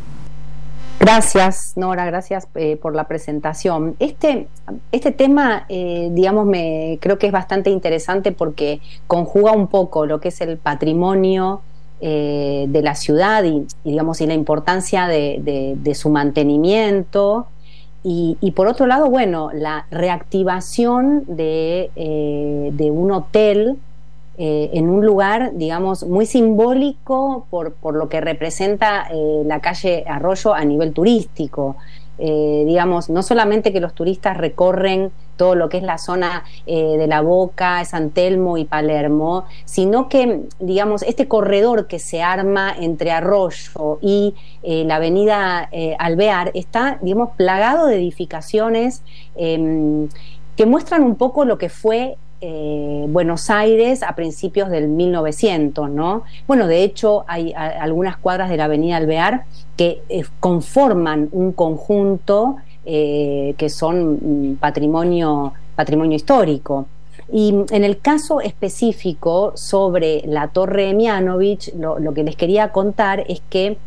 Gracias, Nora, gracias por la presentación. Este tema, creo que es bastante interesante porque conjuga un poco lo que es el patrimonio de la ciudad y la importancia de su mantenimiento y por otro lado, bueno, la reactivación de un hotel en un lugar, digamos, muy simbólico por lo que representa la calle Arroyo a nivel turístico. No solamente que los turistas recorren todo lo que es la zona de La Boca, San Telmo y Palermo, sino que, digamos, este corredor que se arma entre Arroyo y la avenida Alvear está, digamos, plagado de edificaciones que muestran un poco lo que fue Buenos Aires a principios del 1900, ¿no? Bueno, de hecho hay algunas cuadras de la avenida Alvear que conforman un conjunto que son patrimonio histórico. Y en el caso específico sobre la Torre Mianovich, lo que les quería contar es que,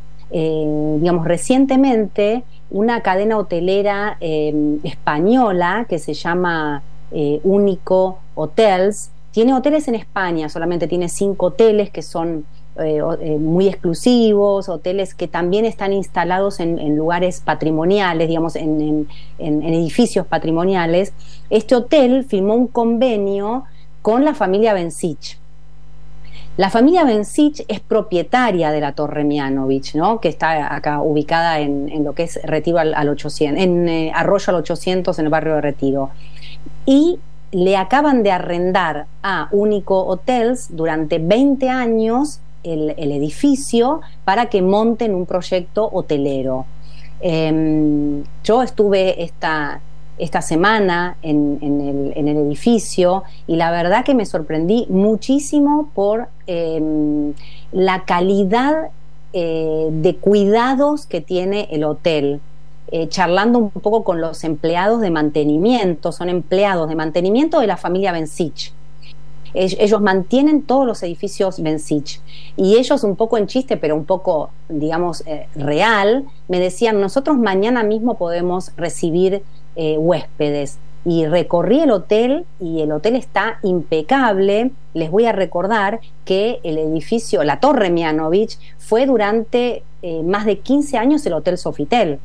recientemente una cadena hotelera española que se llama Único Hotels, tiene hoteles en España, solamente tiene 5 hoteles que son muy exclusivos, hoteles que también están instalados en lugares patrimoniales, digamos, en edificios patrimoniales. Este hotel firmó un convenio con la familia Bencich. La familia Bencich es propietaria de la Torre Mianovich, ¿no? Que está acá ubicada en lo que es Retiro al 800, en Arroyo al 800, en el barrio de Retiro. Y le acaban de arrendar a Único Hotels durante 20 años el edificio para que monten un proyecto hotelero. Yo estuve esta semana en el edificio y la verdad que me sorprendí muchísimo por la calidad de cuidados que tiene el hotel. Charlando un poco con los empleados de mantenimiento, son empleados de mantenimiento de la familia Bencich. Ellos mantienen todos los edificios Bensich, y ellos, un poco en chiste, pero un poco, digamos, real, me decían: nosotros mañana mismo podemos recibir huéspedes. Y recorrí el hotel, y el hotel está impecable. Les voy a recordar que el edificio, la Torre Mianovich, fue durante más de 15 años el Hotel Sofitel.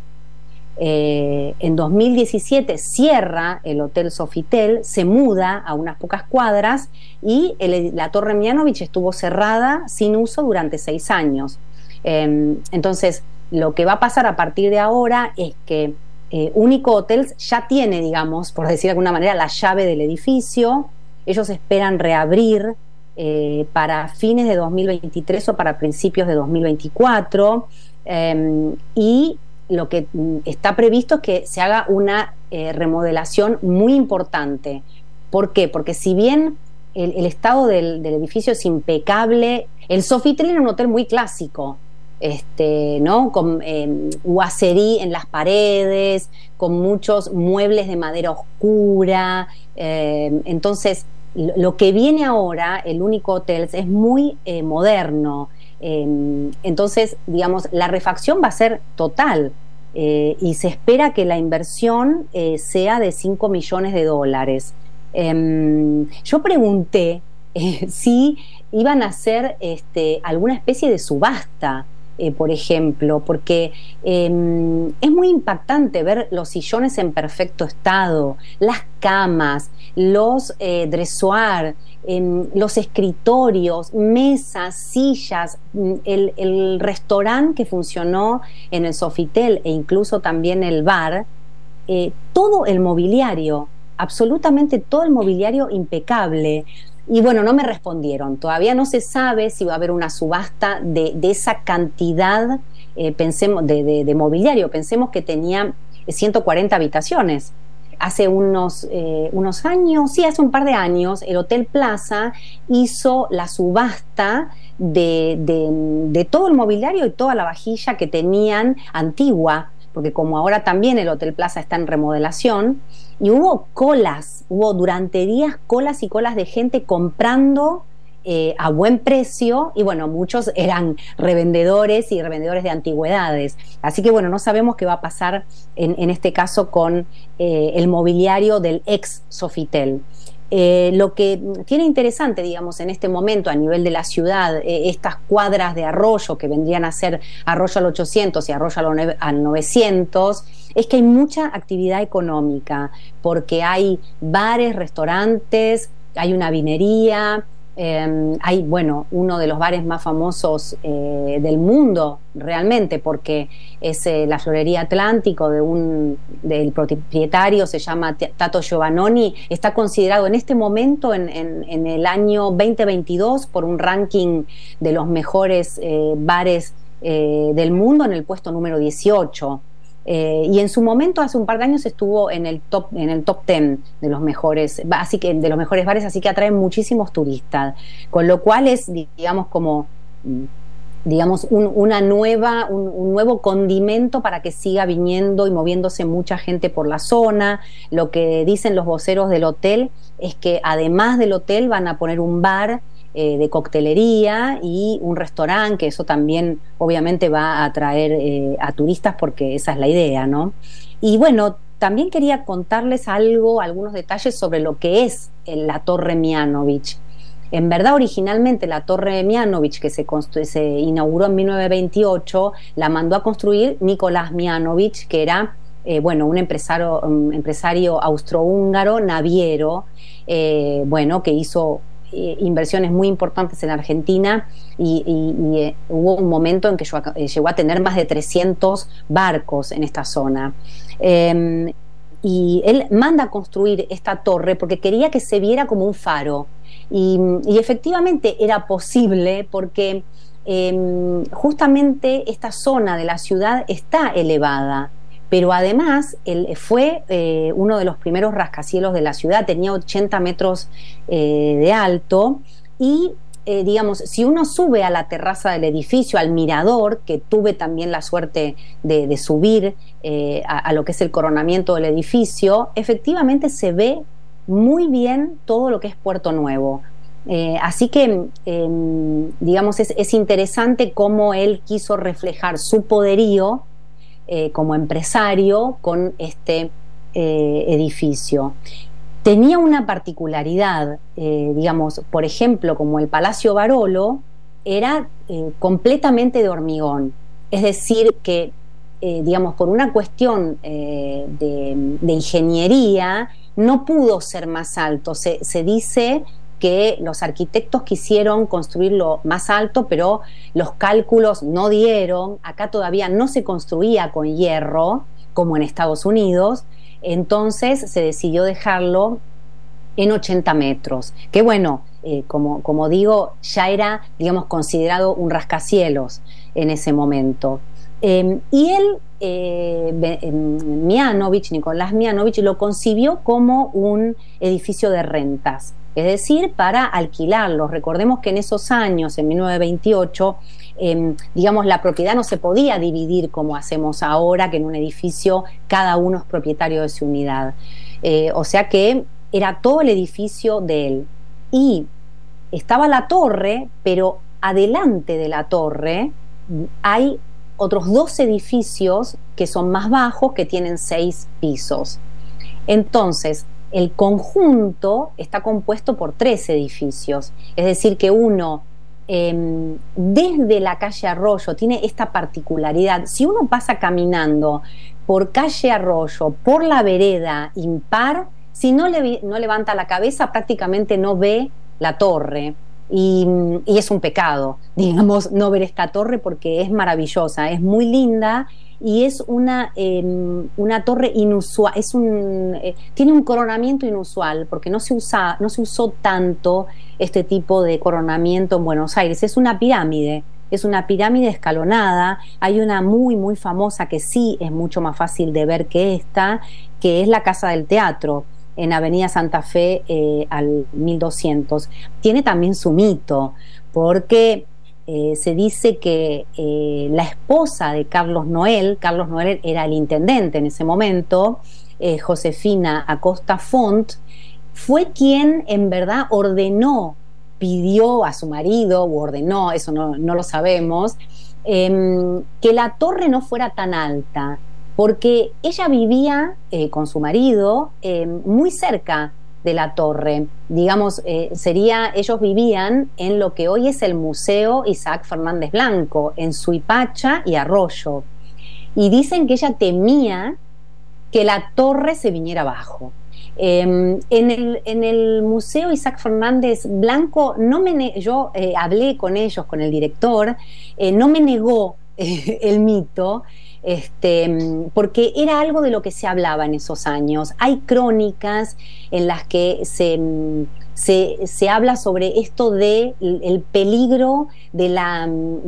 En 2017 cierra el Hotel Sofitel, se muda a unas pocas cuadras, y la Torre Mianovich estuvo cerrada sin uso durante 6 años. Entonces, lo que va a pasar a partir de ahora es que Único Hotels ya tiene, digamos, por decir de alguna manera, la llave del edificio. Ellos esperan reabrir para fines de 2023 o para principios de 2024, y lo que está previsto es que se haga una remodelación muy importante. ¿Por qué? Porque si bien el estado del edificio es impecable, el Sofitel era un hotel muy clásico, ¿no? Con huacerí en las paredes, con muchos muebles de madera oscura. Entonces, lo que viene ahora, el Único Hotels, es muy moderno. Entonces, digamos, la refacción va a ser total, y se espera que la inversión sea de $5 millones. Yo pregunté si iban a hacer alguna especie de subasta, por ejemplo, porque es muy impactante ver los sillones en perfecto estado, las camas, los dressoirs, los escritorios, mesas, sillas, el restaurante que funcionó en el Sofitel, e incluso también el bar, todo el mobiliario, absolutamente todo el mobiliario impecable. Y bueno, no me respondieron. Todavía no se sabe si va a haber una subasta de esa cantidad, pensemos, de mobiliario. Pensemos que tenía 140 habitaciones. Hace unos años, sí, hace un par de años, el Hotel Plaza hizo la subasta de todo el mobiliario y toda la vajilla que tenían antigua, porque como ahora también el Hotel Plaza está en remodelación, y hubo durante días colas y colas de gente comprando a buen precio, y bueno, muchos eran revendedores y revendedores de antigüedades. Así que bueno, no sabemos qué va a pasar en este caso con el mobiliario del ex Sofitel. Lo que tiene interesante, digamos, en este momento a nivel de la ciudad, estas cuadras de Arroyo, que vendrían a ser Arroyo al 800 y Arroyo al 900, es que hay mucha actividad económica, porque hay bares, restaurantes, hay una vinería, hay, bueno, uno de los bares más famosos del mundo, realmente, porque es la Florería Atlántico del propietario, se llama Tato Giovannoni. Está considerado en este momento, en el año 2022, por un ranking de los mejores bares del mundo, en el puesto número 18. Y en su momento, hace un par de años, estuvo en el top 10 de los mejores, así que de los mejores bares, así que atraen muchísimos turistas, con lo cual es, digamos, como un nuevo condimento para que siga viniendo y moviéndose mucha gente por la zona. Lo que dicen los voceros del hotel es que además del hotel van a poner un bar de coctelería y un restaurante, que eso también obviamente va a atraer a turistas, porque esa es la idea, ¿no? Y bueno, también quería contarles algunos detalles sobre lo que es la Torre Mianovich. En verdad, originalmente la Torre Mianovich, que se inauguró en 1928, la mandó a construir Nicolás Mianovich, que era un empresario austrohúngaro, naviero, que hizo inversiones muy importantes en Argentina, y hubo un momento en que llegó a tener más de 300 barcos en esta zona. Y él manda a construir esta torre porque quería que se viera como un faro, y efectivamente era posible, porque justamente esta zona de la ciudad está elevada, pero además él fue uno de los primeros rascacielos de la ciudad, tenía 80 metros de alto, y digamos, si uno sube a la terraza del edificio, al mirador, que tuve también la suerte de subir a lo que es el coronamiento del edificio, efectivamente se ve muy bien todo lo que es Puerto Nuevo. Así que, digamos, es interesante cómo él quiso reflejar su poderío como empresario con este edificio. Tenía una particularidad, digamos, por ejemplo, como el Palacio Barolo, era completamente de hormigón. Es decir, que, digamos, por una cuestión de ingeniería, no pudo ser más alto. Se dice que los arquitectos quisieron construirlo más alto, pero los cálculos no dieron. Acá todavía no se construía con hierro, como en Estados Unidos, entonces se decidió dejarlo en 80 metros, que bueno, como digo, ya era, digamos, considerado un rascacielos en ese momento. Y él, Nicolás Mianovich, lo concibió como un edificio de rentas, es decir, para alquilarlos. Recordemos que en esos años, en 1928, digamos, la propiedad no se podía dividir como hacemos ahora, que en un edificio cada uno es propietario de su unidad. O sea que era todo el edificio de él. Y estaba la torre, pero adelante de la torre hay otros 2 edificios que son más bajos, que tienen 6 pisos. Entonces, el conjunto está compuesto por 3 edificios, es decir, que uno, desde la calle Arroyo, tiene esta particularidad. Si uno pasa caminando por calle Arroyo, por la vereda impar, si no levanta la cabeza, prácticamente no ve la torre. Y es un pecado, digamos, no ver esta torre, porque es maravillosa, es muy linda y es una torre inusual, tiene un coronamiento inusual, porque no se usó tanto este tipo de coronamiento en Buenos Aires. Es una pirámide escalonada. Hay una muy muy famosa que sí es mucho más fácil de ver que esta, que es la Casa del Teatro, en Avenida Santa Fe al 1200. Tiene también su mito, porque se dice que la esposa de Carlos Noel era el intendente en ese momento, Josefina Acosta Font, fue quien en verdad pidió a su marido, o ordenó, eso no lo sabemos, que la torre no fuera tan alta, porque ella vivía con su marido muy cerca de la torre. Digamos, ellos vivían en lo que hoy es el Museo Isaac Fernández Blanco, en Suipacha y Arroyo. Y dicen que ella temía que la torre se viniera abajo. En el Museo Isaac Fernández Blanco, yo hablé con ellos, con el director, no me negó el mito, porque era algo de lo que se hablaba en esos años. Hay crónicas en las que se habla sobre esto de el peligro de la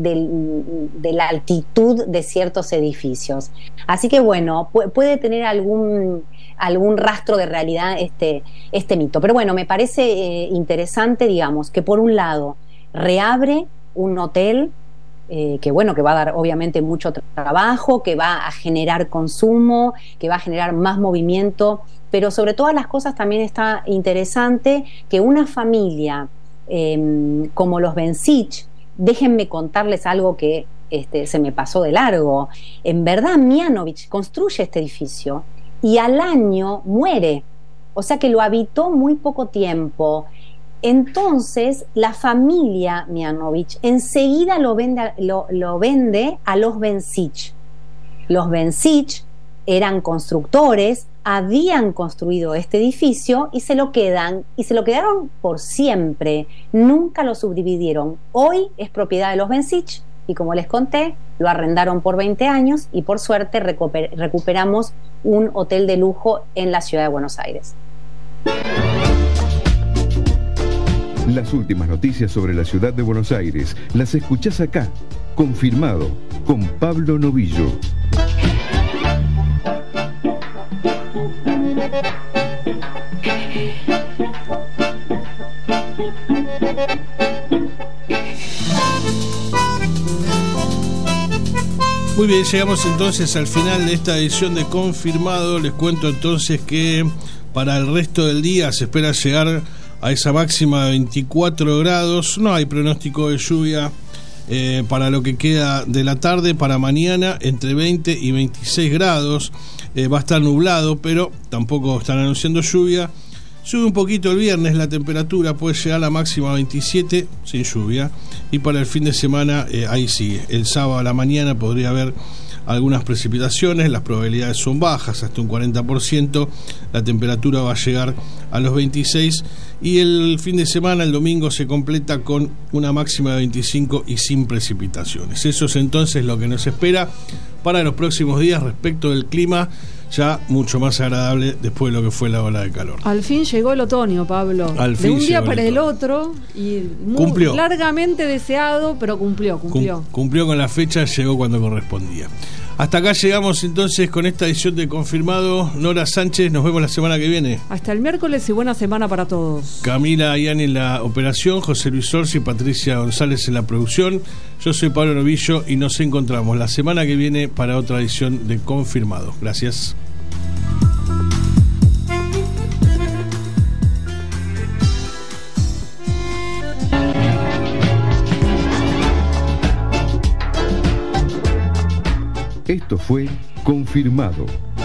altitud de ciertos edificios. Así que bueno, puede tener algún rastro de realidad este mito. Pero bueno, me parece interesante, digamos, que por un lado reabre un hotel que va a dar obviamente mucho trabajo, que va a generar consumo, que va a generar más movimiento, pero sobre todas las cosas también está interesante que una familia como los Bencich, déjenme contarles algo que se me pasó de largo. En verdad, Mianovich construye este edificio y al año muere, o sea que lo habitó muy poco tiempo. Entonces la familia Mianovich enseguida lo vende a los Bencich. Los Bencich eran constructores, habían construido este edificio y se lo quedaron por siempre. Nunca lo subdividieron. Hoy es propiedad de los Bencich y, como les conté, lo arrendaron por 20 años y por suerte recuperamos un hotel de lujo en la ciudad de Buenos Aires. Las últimas noticias sobre la ciudad de Buenos Aires las escuchás acá, Confirmado, con Pablo Novillo. Muy bien, llegamos entonces al final de esta edición de Confirmado. Les cuento entonces que para el resto del día se espera llegar a esa máxima de 24 grados. No hay pronóstico de lluvia para lo que queda de la tarde. Para mañana entre 20 y 26 grados. Va a estar nublado, pero tampoco están anunciando lluvia. Sube un poquito el viernes la temperatura, puede llegar a la máxima 27 sin lluvia. Y para el fin de semana, ahí sigue. El sábado a la mañana podría haber algunas precipitaciones, las probabilidades son bajas, hasta un 40%. La temperatura va a llegar a los 26. Y el fin de semana, el domingo, se completa con una máxima de 25 y sin precipitaciones. Eso es entonces lo que nos espera para los próximos días respecto del clima, ya mucho más agradable después de lo que fue la ola de calor. Al fin llegó el otoño, Pablo. De un día para el otro, y muy largamente deseado, pero cumplió. Cumplió con la fecha, llegó cuando correspondía. Hasta acá llegamos entonces con esta edición de Confirmado. Nora Sánchez, nos vemos la semana que viene. Hasta el miércoles y buena semana para todos. Camila Ayani en la operación, José Luis Orsi y Patricia González en la producción. Yo soy Pablo Novillo y nos encontramos la semana que viene para otra edición de Confirmado. Gracias. Esto fue Confirmado.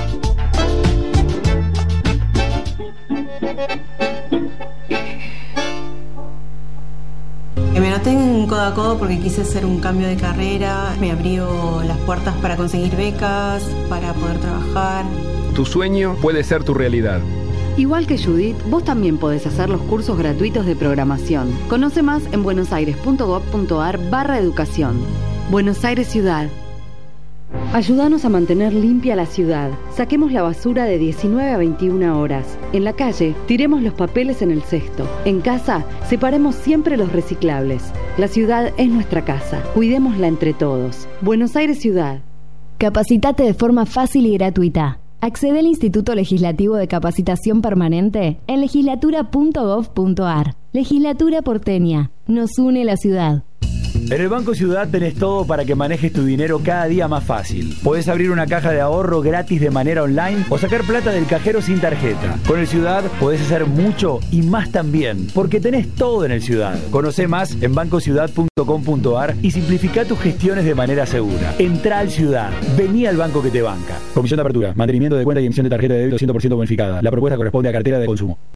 Me anoté en Codo a Codo porque quise hacer un cambio de carrera. Me abrió las puertas para conseguir becas, para poder trabajar. Tu sueño puede ser tu realidad. Igual que Judith, vos también podés hacer los cursos gratuitos de programación. Conoce más en buenosaires.gov.ar/educación. Buenos Aires Ciudad. Ayúdanos a mantener limpia la ciudad. Saquemos la basura de 19 a 21 horas. En la calle, tiremos los papeles en el cesto. En casa, separemos siempre los reciclables. La ciudad es nuestra casa. Cuidémosla entre todos. Buenos Aires Ciudad. Capacitate de forma fácil y gratuita. Accede al Instituto Legislativo de Capacitación Permanente en legislatura.gov.ar. Legislatura porteña. Nos une la ciudad. En el Banco Ciudad tenés todo para que manejes tu dinero cada día más fácil. Podés abrir una caja de ahorro gratis de manera online o sacar plata del cajero sin tarjeta. Con el Ciudad podés hacer mucho y más también, porque tenés todo en el Ciudad. Conocé más en bancociudad.com.ar y simplifica tus gestiones de manera segura. Entrá al Ciudad. Vení al banco que te banca. Comisión de apertura, mantenimiento de cuenta y emisión de tarjeta de débito 100% bonificada. La propuesta corresponde a cartera de consumo.